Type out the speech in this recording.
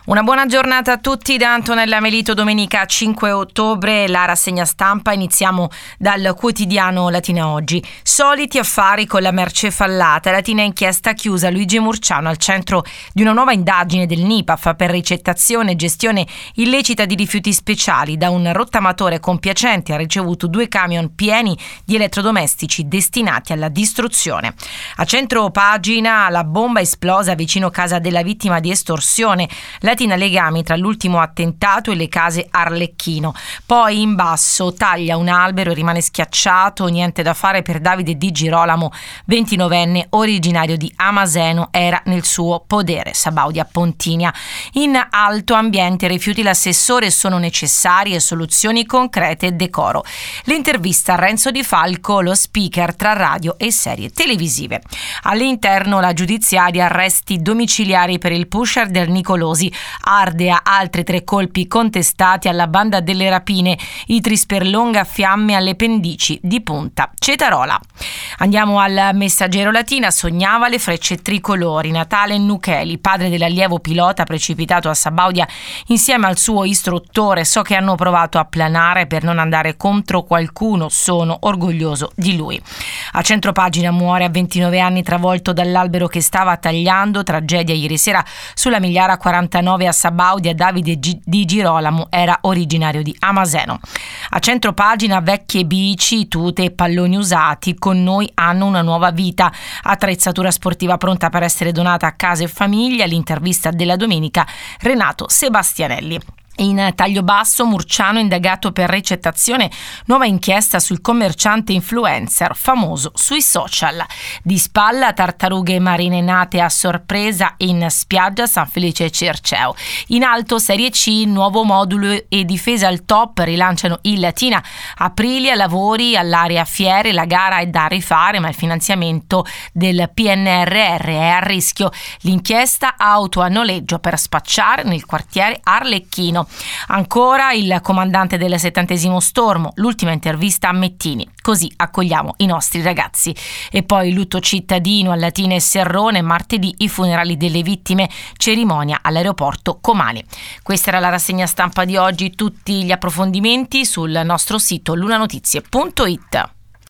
Una buona giornata a tutti da Antonella Melito. Domenica 5 ottobre, la rassegna stampa. Iniziamo dal quotidiano Latina Oggi. Soliti affari con la merce fallata. Latina inchiesta chiusa. Luigi Murciano al centro di una nuova indagine del NIPAF per ricettazione e gestione illecita di rifiuti speciali. Da un rottamatore compiacente ha ricevuto 2 camion pieni di elettrodomestici destinati alla distruzione. A centro pagina, la bomba esplosa vicino casa della vittima di estorsione. Latina legami tra l'ultimo attentato e le case Arlecchino. Poi in basso, taglia un albero e rimane schiacciato. Niente da fare per Davide Di Girolamo, 29enne, originario di Amaseno, era nel suo podere. Sabaudia Pontinia. In alto, ambiente e rifiuti, l'assessore, sono necessarie soluzioni concrete e decoro. L'intervista a Renzo Di Falco, lo speaker tra radio e serie televisive. All'interno, la giudiziaria, arresti domiciliari per il pusher del Nicolosi. Ardea, altri 3 colpi contestati alla banda delle rapine. Itris per Longa, fiamme alle pendici di Punta Cetarola. Andiamo al Messaggero. Latina sognava le frecce tricolori. Natale Nucheli, padre dell'allievo pilota precipitato a Sabaudia insieme al suo istruttore. So che hanno provato a planare per non andare contro qualcuno, sono orgoglioso di lui. A centropagina, muore a 29 anni travolto dall'albero che stava tagliando. Tragedia ieri sera sulla Migliara 49 a Sabaudia. Davide Di Girolamo era originario di Amaseno. A centropagina, vecchie bici, tute e palloni usati con noi hanno una nuova vita. Attrezzatura sportiva pronta per essere donata a casa e famiglia. L'intervista della domenica, Renato Sebastianelli. In taglio basso, Murciano indagato per ricettazione, nuova inchiesta sul commerciante influencer famoso sui social. Di spalla, tartarughe marine nate a sorpresa in spiaggia San Felice Circeo. In alto, Serie C, nuovo modulo e difesa al top, rilanciano il Latina. Aprilia, lavori all'area fiere, la gara è da rifare ma il finanziamento del PNRR è a rischio. L'inchiesta, auto a noleggio per spacciare nel quartiere Arlecchino. Ancora il comandante del 70° Stormo, l'ultima intervista a Mettini. Così accogliamo i nostri ragazzi. E poi lutto cittadino a Latina e Serrone, martedì i funerali delle vittime, cerimonia all'aeroporto Comani. Questa era la rassegna stampa di oggi, tutti gli approfondimenti sul nostro sito lunanotizie.it.